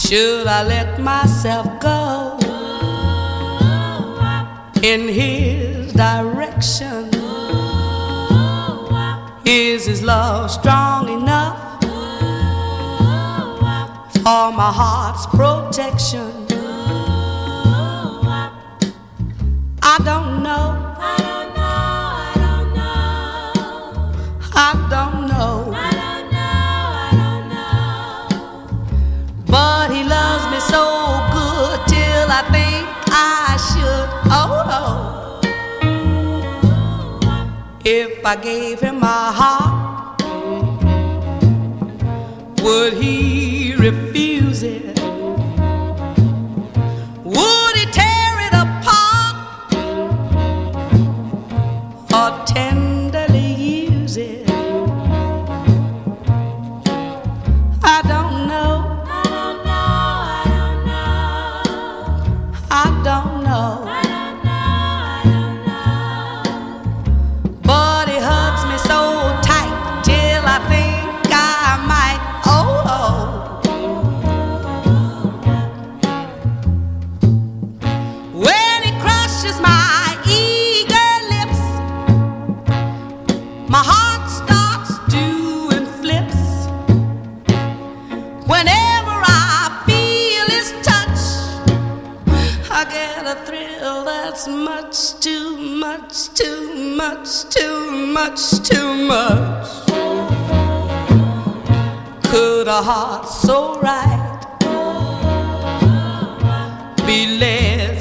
Should I let myself go in his direction? Is his love strong enough for my heart's protection? I don't know. I don't know. But he loves me so good till I think I should. Oh, if I gave him my heart, would he refuse it? Would he tear it apart or tenderly use it? I don't know. I don't know. But he hugs me so tight till I think I might. Oh. When he crushes my eager lips, my heart starts doing flips. Whenever I feel his touch, I get a thrill that's much too much, too much, too much, too much. Could a heart so right be led